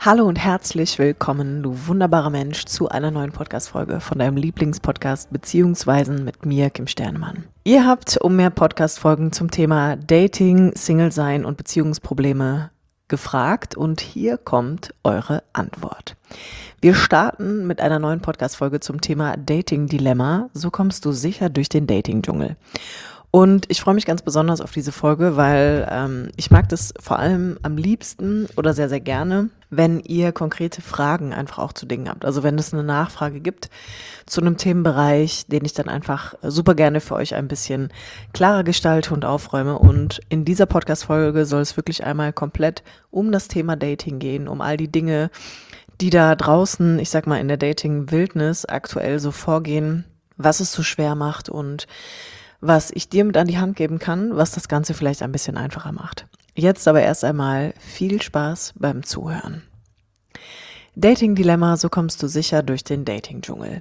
Hallo und herzlich willkommen, du wunderbarer Mensch, zu einer neuen Podcast-Folge von deinem Lieblingspodcast Beziehungsweisen mit mir, Kim Sternemann. Ihr habt um mehr Podcast-Folgen zum Thema Dating, Single-Sein und Beziehungsprobleme gefragt und hier kommt eure Antwort. Wir starten mit einer neuen Podcast-Folge zum Thema Dating-Dilemma. So kommst du sicher durch den Dating-Dschungel. Und ich freue mich ganz besonders auf diese Folge, weil ich mag das vor allem am liebsten oder sehr, sehr gerne, wenn ihr konkrete Fragen einfach auch zu Dingen habt. Also wenn es eine Nachfrage gibt zu einem Themenbereich, den ich dann einfach super gerne für euch ein bisschen klarer gestalte und aufräume. Und in dieser Podcast-Folge soll es wirklich einmal komplett um das Thema Dating gehen, um all die Dinge, die da draußen, ich sag mal in der Dating-Wildnis aktuell so vorgehen, was es so schwer macht und was ich dir mit an die Hand geben kann, was das Ganze vielleicht ein bisschen einfacher macht. Jetzt aber erst einmal viel Spaß beim Zuhören. Dating-Dilemma, so kommst du sicher durch den Dating-Dschungel.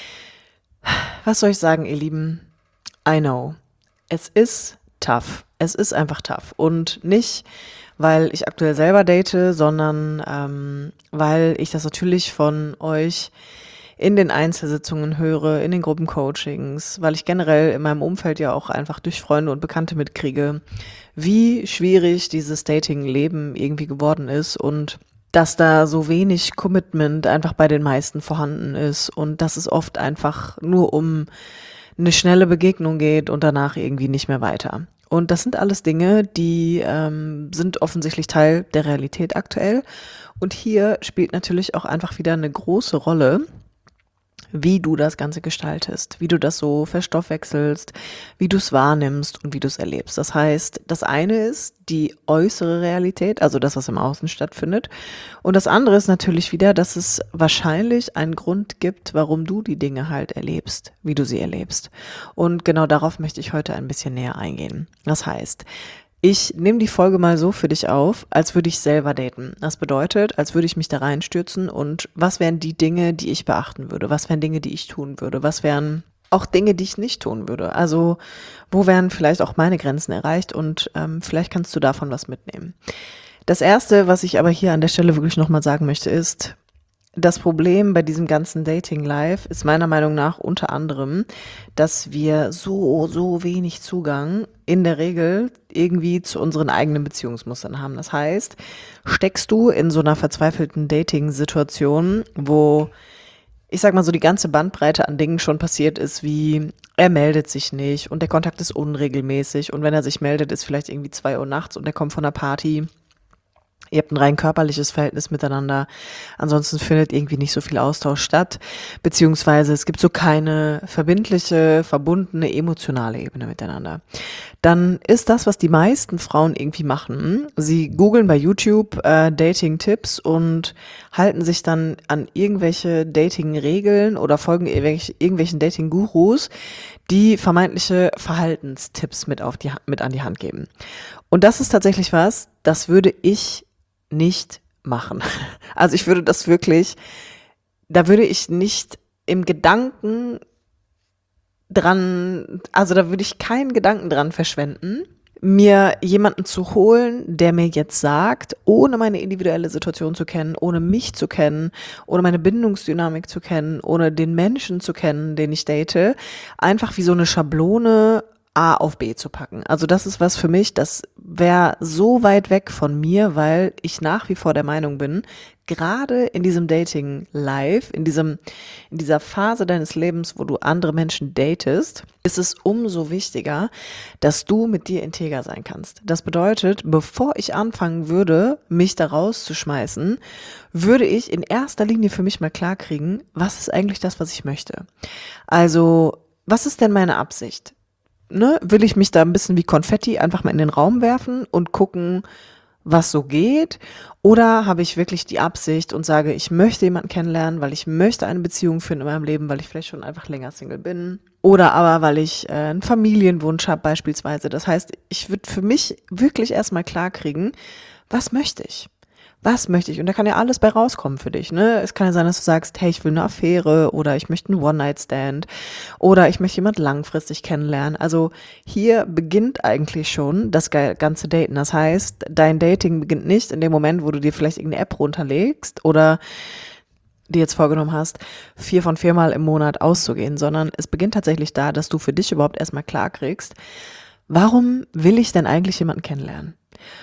Was soll ich sagen, ihr Lieben? I know. Es ist tough. Es ist einfach tough. Und nicht, weil ich aktuell selber date, sondern weil ich das natürlich von euch in den Einzelsitzungen höre, in den Gruppencoachings, weil ich generell in meinem Umfeld ja auch einfach durch Freunde und Bekannte mitkriege, wie schwierig dieses Dating-Leben irgendwie geworden ist und dass da so wenig Commitment einfach bei den meisten vorhanden ist und dass es oft einfach nur um eine schnelle Begegnung geht und danach irgendwie nicht mehr weiter. Und das sind alles Dinge, die sind offensichtlich Teil der Realität aktuell. Und hier spielt natürlich auch einfach wieder eine große Rolle, wie du das Ganze gestaltest, wie du das so verstoffwechselst, wie du es wahrnimmst und wie du es erlebst. Das heißt, das eine ist die äußere Realität, also das, was im Außen stattfindet. Und das andere ist natürlich wieder, dass es wahrscheinlich einen Grund gibt, warum du die Dinge halt erlebst, wie du sie erlebst. Und genau darauf möchte ich heute ein bisschen näher eingehen. Das heißt, ich nehme die Folge mal so für dich auf, als würde ich selber daten. Das bedeutet, als würde ich mich da reinstürzen und was wären die Dinge, die ich beachten würde? Was wären Dinge, die ich tun würde? Was wären auch Dinge, die ich nicht tun würde? Also wo wären vielleicht auch meine Grenzen erreicht und vielleicht kannst du davon was mitnehmen. Das Erste, was ich aber hier an der Stelle wirklich nochmal sagen möchte, ist, das Problem bei diesem ganzen Dating-Life ist meiner Meinung nach unter anderem, dass wir so wenig Zugang in der Regel irgendwie zu unseren eigenen Beziehungsmustern haben. Das heißt, steckst du in so einer verzweifelten Dating-Situation, wo, ich sag mal so, die ganze Bandbreite an Dingen schon passiert ist, wie er meldet sich nicht und der Kontakt ist unregelmäßig und wenn er sich meldet, ist vielleicht irgendwie 2 Uhr nachts und er kommt von der Party. Ihr habt ein rein körperliches Verhältnis miteinander. Ansonsten findet irgendwie nicht so viel Austausch statt. Beziehungsweise es gibt so keine verbindliche, verbundene, emotionale Ebene miteinander. Dann ist das, was die meisten Frauen irgendwie machen. Sie googeln bei YouTube Dating-Tipps und halten sich dann an irgendwelche Dating-Regeln oder folgen irgendwelchen Dating-Gurus, die vermeintliche Verhaltenstipps mit an die Hand geben. Und das ist tatsächlich was, das würde ich nicht machen. Also ich würde das wirklich, da würde ich nicht im Gedanken dran, also da würde ich keinen Gedanken dran verschwenden, mir jemanden zu holen, der mir jetzt sagt, ohne meine individuelle Situation zu kennen, ohne mich zu kennen, ohne meine Bindungsdynamik zu kennen, ohne den Menschen zu kennen, den ich date, einfach wie so eine Schablone A auf B zu packen. Also das ist was für mich, das wäre so weit weg von mir, weil ich nach wie vor der Meinung bin, gerade in diesem Dating-Life, in dieser Phase deines Lebens, wo du andere Menschen datest, ist es umso wichtiger, dass du mit dir integer sein kannst. Das bedeutet, bevor ich anfangen würde, mich da rauszuschmeißen, würde ich in erster Linie für mich mal klarkriegen, was ist eigentlich das, was ich möchte? Also, was ist denn meine Absicht? Ne, will ich mich da ein bisschen wie Konfetti einfach mal in den Raum werfen und gucken, was so geht? Oder habe ich wirklich die Absicht und sage, ich möchte jemanden kennenlernen, weil ich möchte eine Beziehung führen in meinem Leben, weil ich vielleicht schon einfach länger Single bin? Oder aber, weil ich einen Familienwunsch habe beispielsweise. Das heißt, ich würde für mich wirklich erstmal klar kriegen, was möchte ich? Was möchte ich? Und da kann ja alles bei rauskommen für dich, ne? Es kann ja sein, dass du sagst, hey, ich will eine Affäre oder ich möchte einen One-Night-Stand oder ich möchte jemand langfristig kennenlernen. Also hier beginnt eigentlich schon das ganze Daten. Das heißt, dein Dating beginnt nicht in dem Moment, wo du dir vielleicht irgendeine App runterlegst oder dir jetzt vorgenommen hast, 4 von 4 Mal im Monat auszugehen, sondern es beginnt tatsächlich da, dass du für dich überhaupt erstmal klar kriegst, warum will ich denn eigentlich jemanden kennenlernen?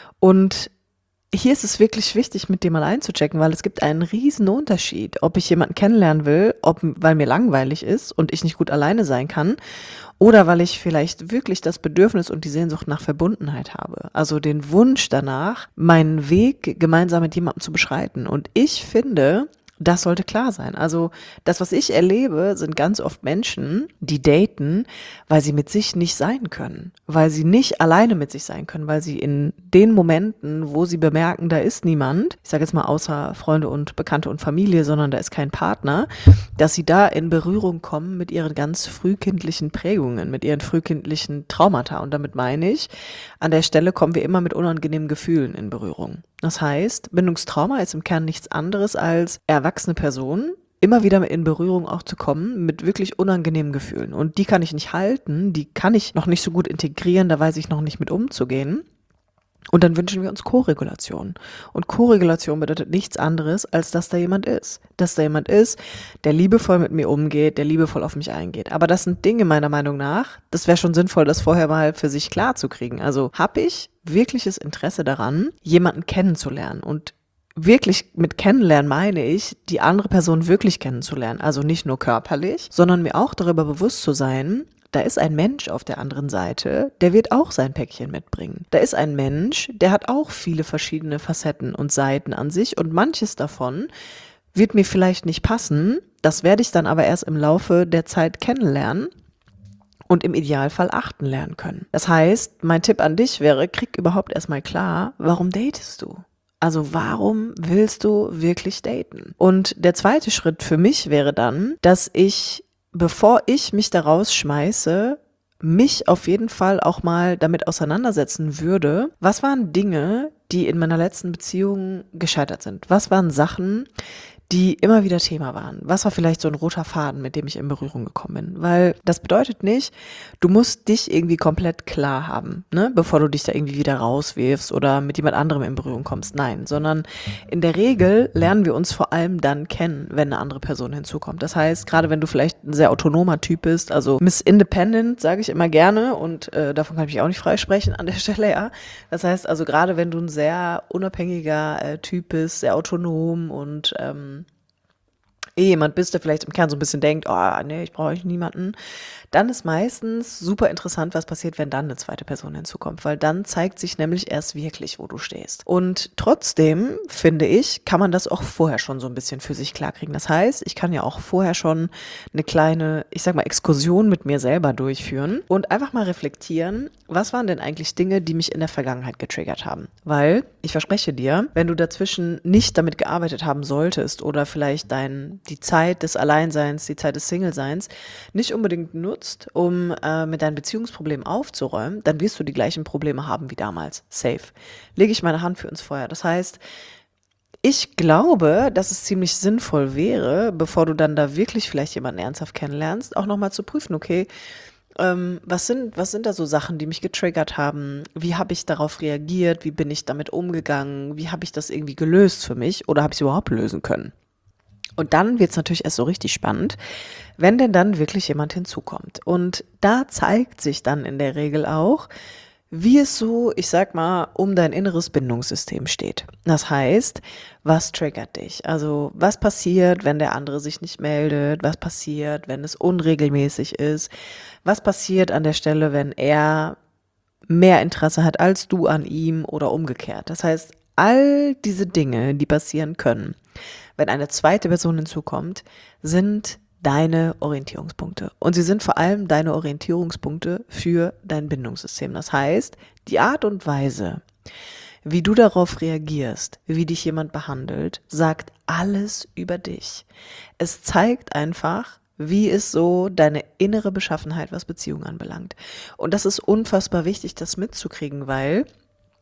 Und hier ist es wirklich wichtig, mit dir mal einzuchecken, weil es gibt einen riesen Unterschied, ob ich jemanden kennenlernen will, weil mir langweilig ist und ich nicht gut alleine sein kann, oder weil ich vielleicht wirklich das Bedürfnis und die Sehnsucht nach Verbundenheit habe. Also den Wunsch danach, meinen Weg gemeinsam mit jemandem zu beschreiten. Und ich finde, das sollte klar sein. Also das, was ich erlebe, sind ganz oft Menschen, die daten, weil sie mit sich nicht sein können, weil sie nicht alleine mit sich sein können, weil sie in den Momenten, wo sie bemerken, da ist niemand, ich sage jetzt mal außer Freunde und Bekannte und Familie, sondern da ist kein Partner, dass sie da in Berührung kommen mit ihren ganz frühkindlichen Prägungen, mit ihren frühkindlichen Traumata. Und damit meine ich, an der Stelle kommen wir immer mit unangenehmen Gefühlen in Berührung. Das heißt, Bindungstrauma ist im Kern nichts anderes als erwachsene Personen immer wieder in Berührung auch zu kommen mit wirklich unangenehmen Gefühlen. Und die kann ich nicht halten, die kann ich noch nicht so gut integrieren, da weiß ich noch nicht mit umzugehen. Und dann wünschen wir uns Koregulation. Und Koregulation bedeutet nichts anderes, als dass da jemand ist. Dass da jemand ist, der liebevoll mit mir umgeht, der liebevoll auf mich eingeht. Aber das sind Dinge meiner Meinung nach, das wäre schon sinnvoll, das vorher mal für sich klar zu kriegen. Also habe ich wirkliches Interesse daran, jemanden kennenzulernen. Und wirklich mit kennenlernen meine ich, die andere Person wirklich kennenzulernen. Also nicht nur körperlich, sondern mir auch darüber bewusst zu sein, da ist ein Mensch auf der anderen Seite, der wird auch sein Päckchen mitbringen. Da ist ein Mensch, der hat auch viele verschiedene Facetten und Seiten an sich und manches davon wird mir vielleicht nicht passen. Das werde ich dann aber erst im Laufe der Zeit kennenlernen und im Idealfall achten lernen können. Das heißt, mein Tipp an dich wäre, krieg überhaupt erstmal klar, warum datest du? Also warum willst du wirklich daten? Und der zweite Schritt für mich wäre dann, dass ich, bevor ich mich da rausschmeiße, mich auf jeden Fall auch mal damit auseinandersetzen würde, was waren Dinge, die in meiner letzten Beziehung gescheitert sind? Was waren Sachen, die immer wieder Thema waren? Was war vielleicht so ein roter Faden, mit dem ich in Berührung gekommen bin? Weil das bedeutet nicht, du musst dich irgendwie komplett klar haben, ne, bevor du dich da irgendwie wieder rauswirfst oder mit jemand anderem in Berührung kommst. Nein, sondern in der Regel lernen wir uns vor allem dann kennen, wenn eine andere Person hinzukommt. Das heißt, gerade wenn du vielleicht ein sehr autonomer Typ bist, also Miss Independent, sage ich immer gerne und davon kann ich mich auch nicht freisprechen an der Stelle, ja. Das heißt also, gerade wenn du ein sehr unabhängiger Typ bist, sehr autonom und jemand bist, der vielleicht im Kern so ein bisschen denkt, oh, nee, ich brauche niemanden, dann ist meistens super interessant, was passiert, wenn dann eine zweite Person hinzukommt, weil dann zeigt sich nämlich erst wirklich, wo du stehst. Und trotzdem, finde ich, kann man das auch vorher schon so ein bisschen für sich klarkriegen. Das heißt, ich kann ja auch vorher schon eine kleine, ich sag mal, Exkursion mit mir selber durchführen und einfach mal reflektieren, was waren denn eigentlich Dinge, die mich in der Vergangenheit getriggert haben? Weil, ich verspreche dir, wenn du dazwischen nicht damit gearbeitet haben solltest oder vielleicht die Zeit des Alleinseins, die Zeit des Singleseins nicht unbedingt nutzt, um mit deinen Beziehungsproblemen aufzuräumen, dann wirst du die gleichen Probleme haben wie damals. Safe. Lege ich meine Hand für ins Feuer. Das heißt, ich glaube, dass es ziemlich sinnvoll wäre, bevor du dann da wirklich vielleicht jemanden ernsthaft kennenlernst, auch nochmal zu prüfen, okay, was sind da so Sachen, die mich getriggert haben? Wie habe ich darauf reagiert? Wie bin ich damit umgegangen? Wie habe ich das irgendwie gelöst für mich oder habe ich es überhaupt lösen können? Und dann wird es natürlich erst so richtig spannend, wenn denn dann wirklich jemand hinzukommt. Und da zeigt sich dann in der Regel auch, wie es so, ich sag mal, um dein inneres Bindungssystem steht. Das heißt, was triggert dich? Also was passiert, wenn der andere sich nicht meldet? Was passiert, wenn es unregelmäßig ist? Was passiert an der Stelle, wenn er mehr Interesse hat als du an ihm oder umgekehrt? Das heißt, all diese Dinge, die passieren können, wenn eine zweite Person hinzukommt, sind deine Orientierungspunkte. Und sie sind vor allem deine Orientierungspunkte für dein Bindungssystem. Das heißt, die Art und Weise, wie du darauf reagierst, wie dich jemand behandelt, sagt alles über dich. Es zeigt einfach, wie ist so deine innere Beschaffenheit, was Beziehungen anbelangt. Und das ist unfassbar wichtig, das mitzukriegen, weil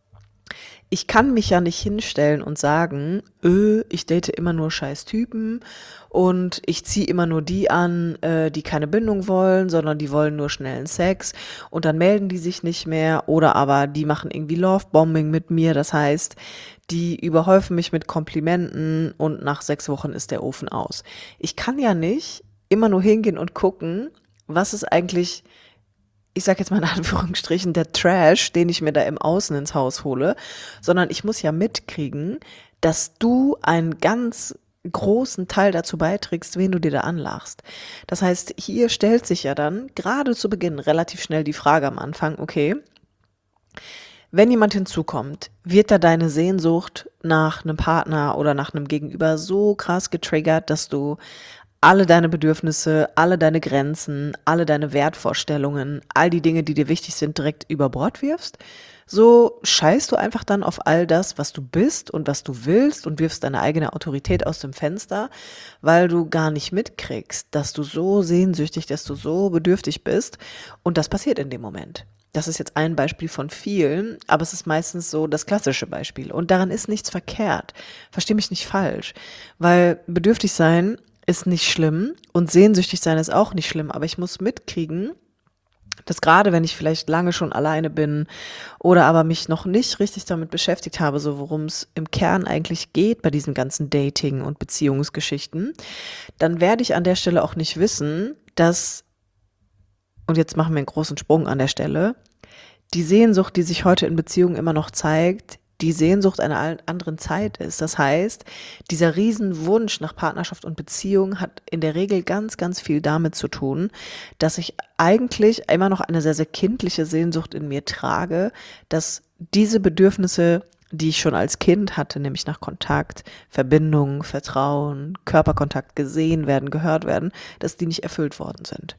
Ich kann mich ja nicht hinstellen und sagen, ich date immer nur scheiß Typen und ich ziehe immer nur die an, die keine Bindung wollen, sondern die wollen nur schnellen Sex und dann melden die sich nicht mehr oder aber die machen irgendwie Lovebombing mit mir, das heißt, die überhäufen mich mit Komplimenten und nach 6 Wochen ist der Ofen aus. Ich kann ja nicht immer nur hingehen und gucken, was ist eigentlich, ich sag jetzt mal in Anführungsstrichen, der Trash, den ich mir da im Außen ins Haus hole, sondern ich muss ja mitkriegen, dass du einen ganz großen Teil dazu beiträgst, wen du dir da anlachst. Das heißt, hier stellt sich ja dann gerade zu Beginn relativ schnell die Frage am Anfang, okay, wenn jemand hinzukommt, wird da deine Sehnsucht nach einem Partner oder nach einem Gegenüber so krass getriggert, dass du alle deine Bedürfnisse, alle deine Grenzen, alle deine Wertvorstellungen, all die Dinge, die dir wichtig sind, direkt über Bord wirfst? So scheißt du einfach dann auf all das, was du bist und was du willst und wirfst deine eigene Autorität aus dem Fenster, weil du gar nicht mitkriegst, dass du so sehnsüchtig, dass du so bedürftig bist und das passiert in dem Moment. Das ist jetzt ein Beispiel von vielen, aber es ist meistens so das klassische Beispiel. Und daran ist nichts verkehrt. Versteh mich nicht falsch. Weil bedürftig sein ist nicht schlimm und sehnsüchtig sein ist auch nicht schlimm. Aber ich muss mitkriegen, dass gerade wenn ich vielleicht lange schon alleine bin oder aber mich noch nicht richtig damit beschäftigt habe, so worum es im Kern eigentlich geht bei diesen ganzen Dating- und Beziehungsgeschichten, dann werde ich an der Stelle auch nicht wissen, dass, und jetzt machen wir einen großen Sprung an der Stelle, die Sehnsucht, die sich heute in Beziehungen immer noch zeigt, die Sehnsucht einer anderen Zeit ist. Das heißt, dieser Riesenwunsch nach Partnerschaft und Beziehung hat in der Regel ganz, ganz viel damit zu tun, dass ich eigentlich immer noch eine sehr, sehr kindliche Sehnsucht in mir trage, dass diese Bedürfnisse, die ich schon als Kind hatte, nämlich nach Kontakt, Verbindung, Vertrauen, Körperkontakt, gesehen werden, gehört werden, dass die nicht erfüllt worden sind.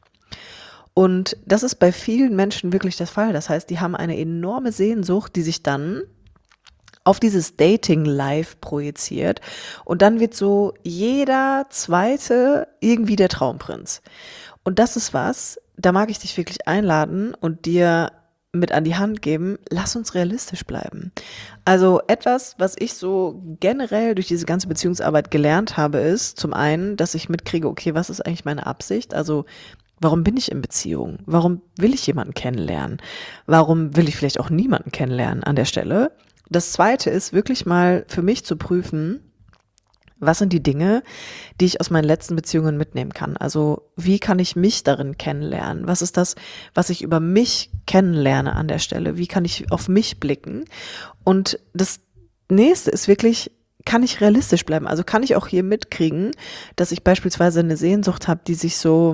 Und das ist bei vielen Menschen wirklich der Fall. Das heißt, die haben eine enorme Sehnsucht, die sich dann auf dieses Dating-Life projiziert. Und dann wird so jeder Zweite irgendwie der Traumprinz. Und das ist was, da mag ich dich wirklich einladen und dir mit an die Hand geben, lass uns realistisch bleiben. Also etwas, was ich so generell durch diese ganze Beziehungsarbeit gelernt habe, ist zum einen, dass ich mitkriege, okay, was ist eigentlich meine Absicht? Also warum bin ich in Beziehung? Warum will ich jemanden kennenlernen? Warum will ich vielleicht auch niemanden kennenlernen an der Stelle? Das Zweite ist wirklich mal für mich zu prüfen, was sind die Dinge, die ich aus meinen letzten Beziehungen mitnehmen kann? Also wie kann ich mich darin kennenlernen? Was ist das, was ich über mich kennenlerne an der Stelle? Wie kann ich auf mich blicken? Und das Nächste ist wirklich, kann ich realistisch bleiben? Also kann ich auch hier mitkriegen, dass ich beispielsweise eine Sehnsucht habe, die sich so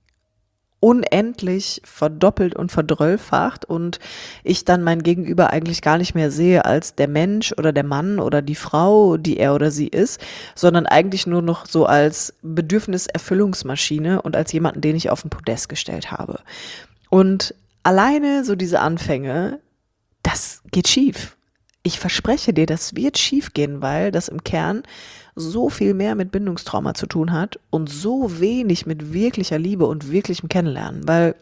unendlich verdoppelt und verdröllfacht und ich dann mein Gegenüber eigentlich gar nicht mehr sehe als der Mensch oder der Mann oder die Frau, die er oder sie ist, sondern eigentlich nur noch so als Bedürfniserfüllungsmaschine und als jemanden, den ich auf den Podest gestellt habe. Und alleine so diese Anfänge, das geht schief. Ich verspreche dir, das wird schief gehen, weil das im Kern so viel mehr mit Bindungstrauma zu tun hat und so wenig mit wirklicher Liebe und wirklichem Kennenlernen. Weil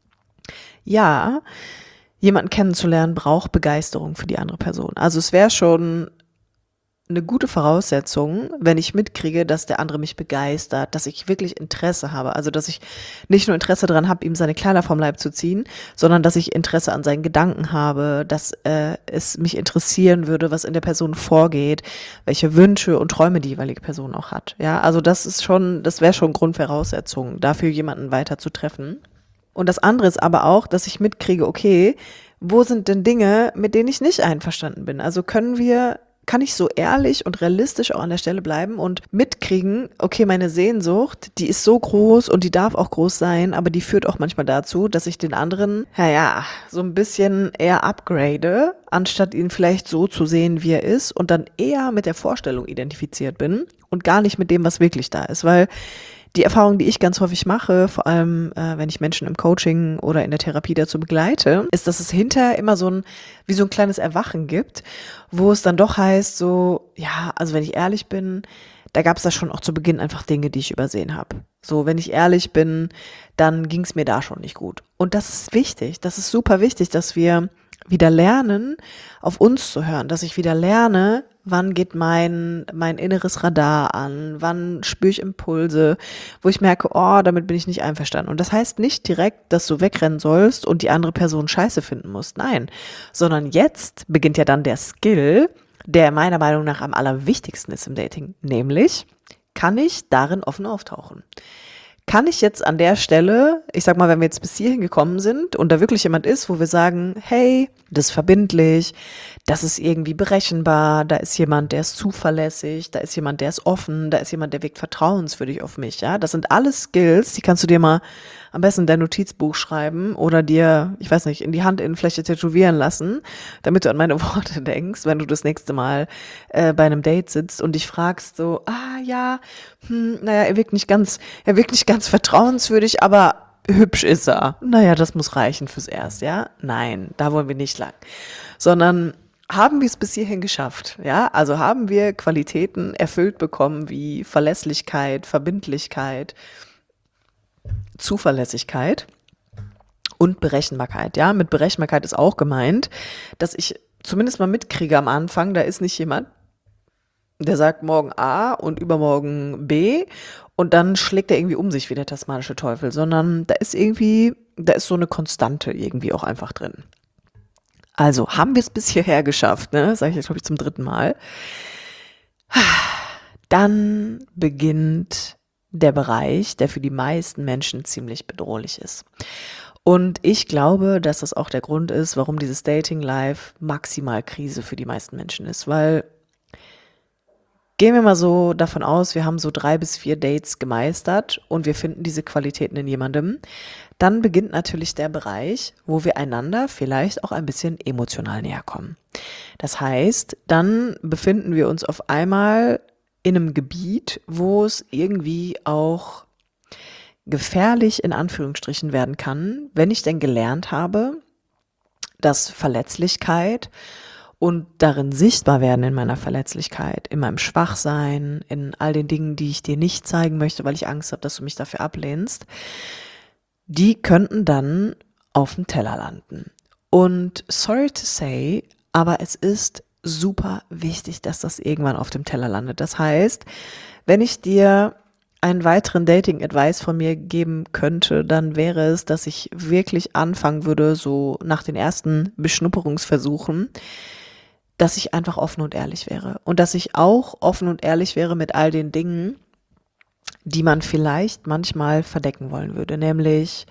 ja, jemanden kennenzulernen braucht Begeisterung für die andere Person. Also es wäre schon eine gute Voraussetzung, wenn ich mitkriege, dass der andere mich begeistert, dass ich wirklich Interesse habe. Also dass ich nicht nur Interesse daran habe, ihm seine Kleider vom Leib zu ziehen, sondern dass ich Interesse an seinen Gedanken habe, dass es mich interessieren würde, was in der Person vorgeht, welche Wünsche und Träume die jeweilige Person auch hat. Ja, also das wäre schon Grundvoraussetzung, dafür jemanden weiter zu treffen. Und das andere ist aber auch, dass ich mitkriege, okay, wo sind denn Dinge, mit denen ich nicht einverstanden bin? Also kann ich so ehrlich und realistisch auch an der Stelle bleiben und mitkriegen, okay, meine Sehnsucht, die ist so groß und die darf auch groß sein, aber die führt auch manchmal dazu, dass ich den anderen, so ein bisschen eher upgrade, anstatt ihn vielleicht so zu sehen, wie er ist und dann eher mit der Vorstellung identifiziert bin und gar nicht mit dem, was wirklich da ist, weil die Erfahrung, die ich ganz häufig mache, vor allem wenn ich Menschen im Coaching oder in der Therapie dazu begleite, ist, dass es hinterher immer wie so ein kleines Erwachen gibt, wo es dann doch heißt, so, ja, also wenn ich ehrlich bin, da gab es da schon auch zu Beginn einfach Dinge, die ich übersehen habe. So, wenn ich ehrlich bin, dann ging es mir da schon nicht gut. Und das ist wichtig, das ist super wichtig, dass wir wieder lernen, auf uns zu hören, dass ich wieder lerne, wann geht mein inneres Radar an, wann spüre ich Impulse, wo ich merke, oh, damit bin ich nicht einverstanden. Und das heißt nicht direkt, dass du wegrennen sollst und die andere Person scheiße finden musst. Nein, sondern jetzt beginnt ja dann der Skill, der meiner Meinung nach am allerwichtigsten ist im Dating, nämlich kann ich darin offen auftauchen. Kann ich jetzt an der Stelle, ich sag mal, wenn wir jetzt bis hierhin gekommen sind und da wirklich jemand ist, wo wir sagen, hey, das ist verbindlich, das ist irgendwie berechenbar, da ist jemand, der ist zuverlässig, da ist jemand, der ist offen, da ist jemand, der wirkt vertrauenswürdig auf mich, ja. Das sind alles Skills, die kannst du dir mal am besten in dein Notizbuch schreiben oder dir, ich weiß nicht, in die Handinnenfläche tätowieren lassen, damit du an meine Worte denkst, wenn du das nächste Mal bei einem Date sitzt und dich fragst so, ja, naja, er wirkt nicht ganz vertrauenswürdig, aber hübsch ist er. Naja, das muss reichen fürs Erste, ja? Nein, da wollen wir nicht lang. Sondern haben wir es bis hierhin geschafft, ja? Also haben wir Qualitäten erfüllt bekommen wie Verlässlichkeit, Verbindlichkeit, Zuverlässigkeit und Berechenbarkeit, ja? Mit Berechenbarkeit ist auch gemeint, dass ich zumindest mal mitkriege am Anfang, da ist nicht jemand, der sagt morgen A und übermorgen B und dann schlägt er irgendwie um sich wie der tasmanische Teufel, sondern da ist so eine Konstante irgendwie auch einfach drin. Also haben wir es bis hierher geschafft, ne? Sage ich jetzt, glaube ich, zum 3. Mal. Dann beginnt der Bereich, der für die meisten Menschen ziemlich bedrohlich ist. Und ich glaube, dass das auch der Grund ist, warum dieses Dating-Life maximal Krise für die meisten Menschen ist, weil gehen wir mal so davon aus, wir haben so 3 bis 4 Dates gemeistert und wir finden diese Qualitäten in jemandem. Dann beginnt natürlich der Bereich, wo wir einander vielleicht auch ein bisschen emotional näher kommen. Das heißt, dann befinden wir uns auf einmal in einem Gebiet, wo es irgendwie auch gefährlich in Anführungsstrichen werden kann, wenn ich denn gelernt habe, dass Verletzlichkeit und darin sichtbar werden in meiner Verletzlichkeit, in meinem Schwachsein, in all den Dingen, die ich dir nicht zeigen möchte, weil ich Angst habe, dass du mich dafür ablehnst, die könnten dann auf dem Teller landen. Und sorry to say, aber es ist super wichtig, dass das irgendwann auf dem Teller landet. Das heißt, wenn ich dir einen weiteren Dating-Advice von mir geben könnte, dann wäre es, dass ich wirklich anfangen würde, so nach den ersten Beschnupperungsversuchen, dass ich einfach offen und ehrlich wäre. Und dass ich auch offen und ehrlich wäre mit all den Dingen, die man vielleicht manchmal verdecken wollen würde. Nämlich,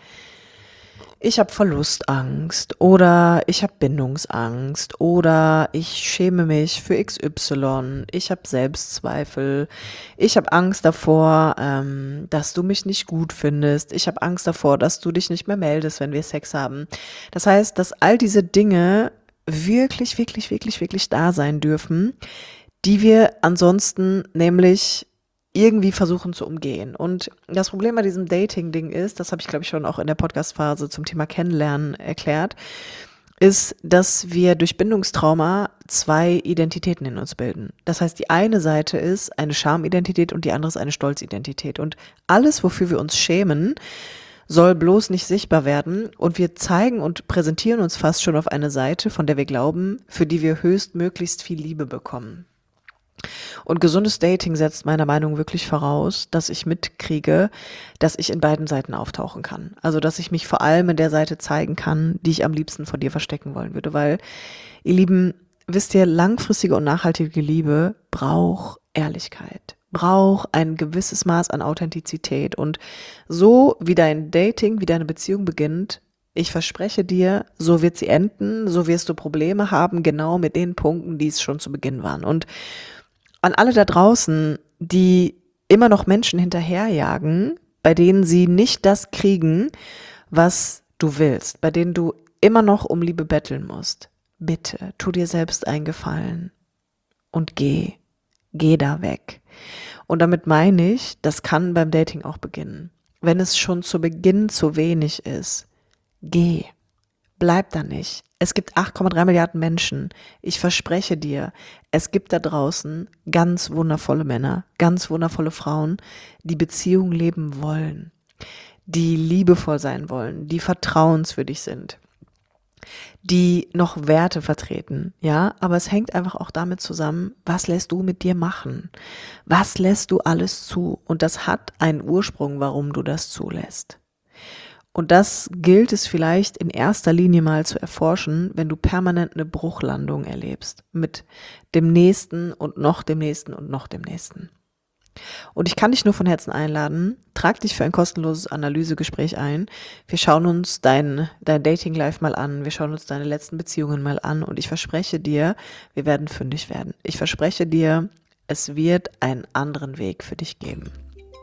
ich habe Verlustangst oder ich habe Bindungsangst oder ich schäme mich für XY, ich habe Selbstzweifel, ich habe Angst davor, dass du mich nicht gut findest, ich habe Angst davor, dass du dich nicht mehr meldest, wenn wir Sex haben. Das heißt, dass all diese Dinge wirklich, wirklich, wirklich, wirklich da sein dürfen, die wir ansonsten nämlich irgendwie versuchen zu umgehen. Und das Problem bei diesem Dating-Ding ist, das habe ich, glaube ich, schon auch in der Podcast-Phase zum Thema Kennenlernen erklärt, ist, dass wir durch Bindungstrauma 2 Identitäten in uns bilden. Das heißt, die eine Seite ist eine Schamidentität und die andere ist eine Stolzidentität. Und alles, wofür wir uns schämen, soll bloß nicht sichtbar werden und wir zeigen und präsentieren uns fast schon auf eine Seite, von der wir glauben, für die wir höchstmöglichst viel Liebe bekommen. Und gesundes Dating setzt meiner Meinung nach wirklich voraus, dass ich mitkriege, dass ich in beiden Seiten auftauchen kann. Also, dass ich mich vor allem in der Seite zeigen kann, die ich am liebsten vor dir verstecken wollen würde. Weil, ihr Lieben, wisst ihr, langfristige und nachhaltige Liebe braucht Ehrlichkeit, braucht ein gewisses Maß an Authentizität. Und so wie dein Dating, wie deine Beziehung beginnt, ich verspreche dir, so wird sie enden, so wirst du Probleme haben, genau mit den Punkten, die es schon zu Beginn waren. Und an alle da draußen, die immer noch Menschen hinterherjagen, bei denen sie nicht das kriegen, was du willst, bei denen du immer noch um Liebe betteln musst. Bitte, tu dir selbst einen Gefallen und geh da weg. Und damit meine ich, das kann beim Dating auch beginnen. Wenn es schon zu Beginn zu wenig ist, geh. Bleib da nicht. Es gibt 8,3 Milliarden Menschen. Ich verspreche dir, es gibt da draußen ganz wundervolle Männer, ganz wundervolle Frauen, die Beziehung leben wollen, die liebevoll sein wollen, die vertrauenswürdig sind, die noch Werte vertreten, ja, aber es hängt einfach auch damit zusammen, was lässt du mit dir machen? Was lässt du alles zu? Und das hat einen Ursprung, warum du das zulässt. Und das gilt es vielleicht in erster Linie mal zu erforschen, wenn du permanent eine Bruchlandung erlebst mit dem Nächsten und noch dem Nächsten und noch dem Nächsten. Und ich kann dich nur von Herzen einladen, trag dich für ein kostenloses Analysegespräch ein. Wir schauen uns dein Dating-Life mal an, wir schauen uns deine letzten Beziehungen mal an und ich verspreche dir, wir werden fündig werden. Ich verspreche dir, es wird einen anderen Weg für dich geben.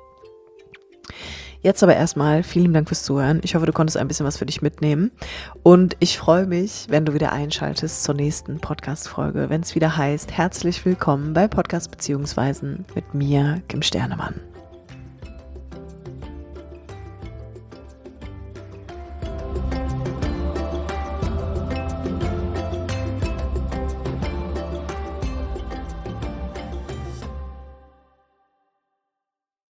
Jetzt aber erstmal vielen Dank fürs Zuhören. Ich hoffe, du konntest ein bisschen was für dich mitnehmen. Und ich freue mich, wenn du wieder einschaltest zur nächsten Podcast-Folge, wenn es wieder heißt, herzlich willkommen bei Podcast Beziehungsweisen mit mir, Kim Sternemann.